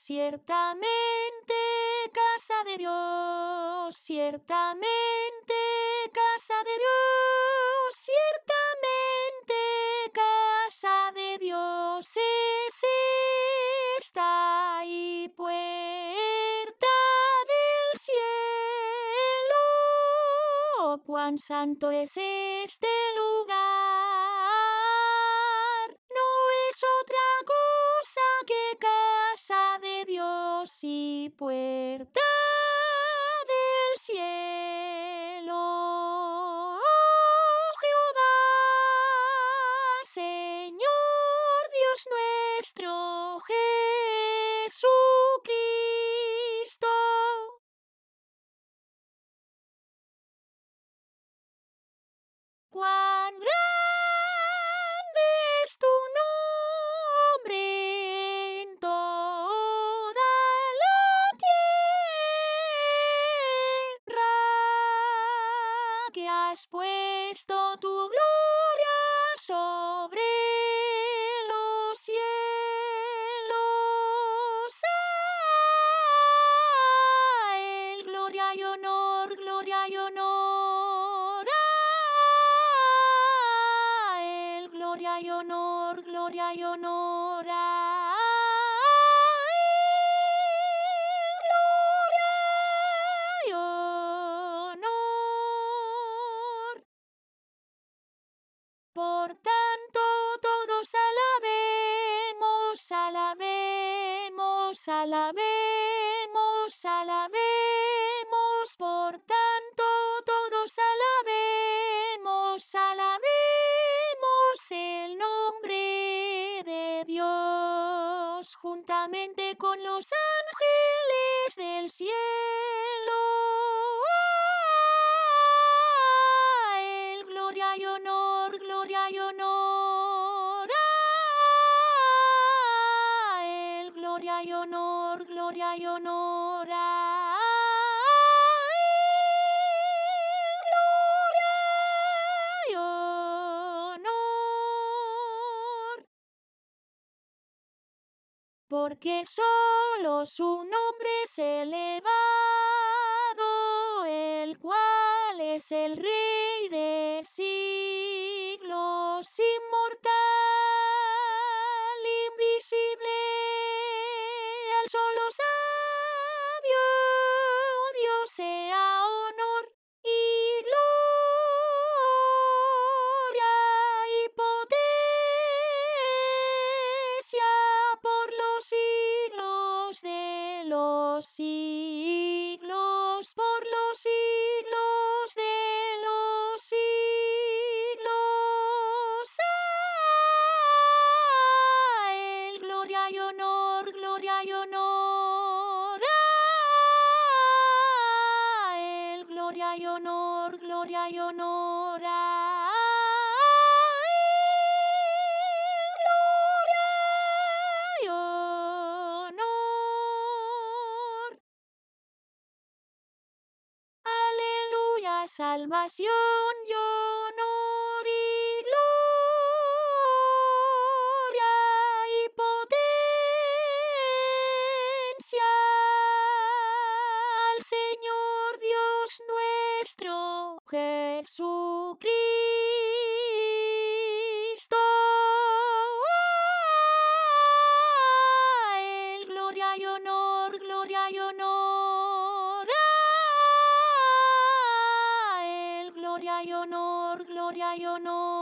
Ciertamente, casa de Dios, ciertamente, casa de Dios, ciertamente, casa de Dios es esta y puerta del cielo. Cuán santo es este lugar, no es otra cosa que casa de Dios y puerta del cielo. Oh Jehová, Señor Dios nuestro, Jesucristo. Cuán grande es tu nombre en toda la tierra, que has puesto tu gloria sobre los cielos. A él gloria y honor, gloria y honor. A él gloria y honor, gloria y honor. A él gloria y honor. Por tanto, todos alabemos, alabemos, alabemos, alabemos. Por tanto, todos alabemos, alabemos el nombre de Dios, juntamente con los ángeles del cielo. A él gloria y honor, gloria y honor. A él gloria y honor, gloria y honor. A él gloria y honor. Porque solo su nombre es elevado, el cual es el Rey de siglos, inmortal, invisible, al solo sabio Dios sea honor y gloria y potencia por los siglos de los siglos, por los siglos de los siglos. A él gloria y honor, gloria y honor. A él gloria y honor, gloria y honor. A él gloria y honor. Aleluya, salvación y honor y gloria y potencia al Señor Dios nuestro, Jesucristo. A él gloria y honor, gloria y honor. A él gloria y honor, gloria y honor.